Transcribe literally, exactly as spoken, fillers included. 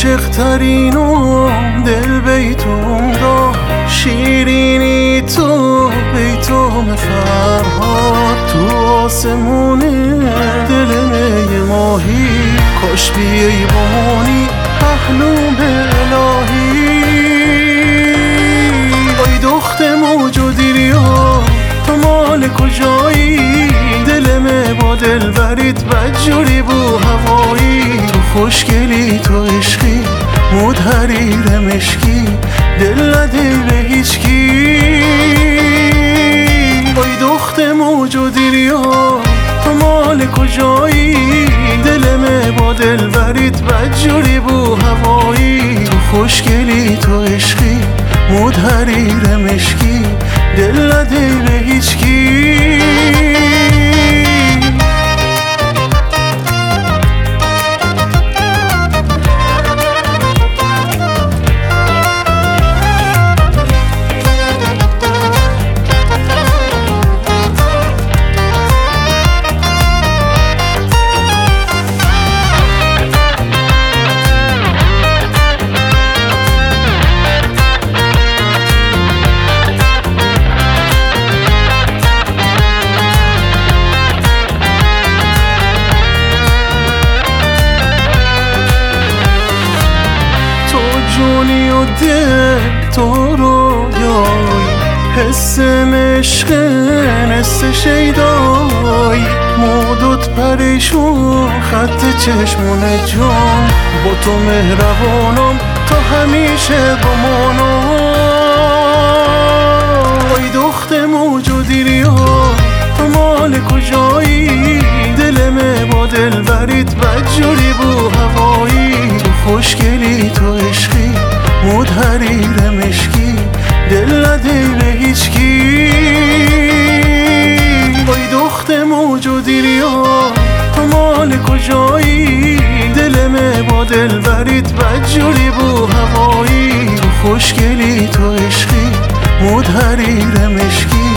عاشق ترین و دل بیتون دا شیرینی تو بیتوم فرهاد تو آسمون دل می ماهی کاش بیایی بمونی پهلو الهی وای دخت موج و دیریا تو مال کجایی دلمه با دل برید بدجوری بو هوایی تو خوشگلی تو عشقی مود حریر مشکی دل ندی به هیچ کی وای دخت موج و دیریا تو مال کجایی دلمه با دل برید بدجوری بو هوایی تو خوشگلی تو عشقی مود حریر مشکی دل ندی به هیچ کی جونی و دل تو رو یای حس مشق نست شیدای مودت پریشون خط چشمون جان با تو مهربانم تا همیشه بمانم وای دخت موج و دیریا تو مال کجایی دلمه با دل برید بدجوری بو هوایی تو خوشگلی تو عشقی مود حریر مشکی دل ندی به هیچ کی وای دخت موج و دیریا تو مال کجایی دلمه با دل برید بدجوری بو هوایی تو خوشگلی تو عشقی مود حریر مشکی